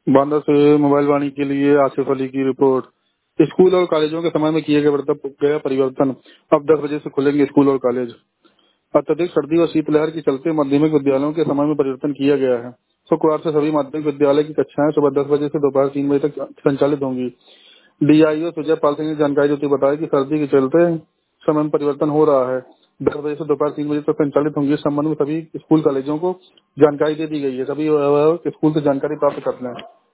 बांदा से मोबाइल वाणी के लिए आसिफ अली की रिपोर्ट। स्कूल और कॉलेजों के समय में किए गया परिवर्तन। अब 10 बजे से खुलेंगे स्कूल और कॉलेज। अत्यधिक सर्दी और शीतलहर के चलते माध्यमिक विद्यालयों के समय में परिवर्तन किया गया है। शुक्रवार से सभी माध्यमिक विद्यालय की कक्षाएं सुबह 10 बजे से दोपहर 3 बजे तक संचालित होंगी। डीआईओ सुजय पाल सिंह ने जानकारी देते हुए बताया कि सर्दी के चलते समय में परिवर्तन हो रहा है। 10 बजे से दोपहर 3 बजे तक संचालित होंगी। इस संबंध में सभी स्कूल कॉलेजों को जानकारी दे दी गई है। सभी अभिभावक स्कूल से जानकारी प्राप्त करते हैं।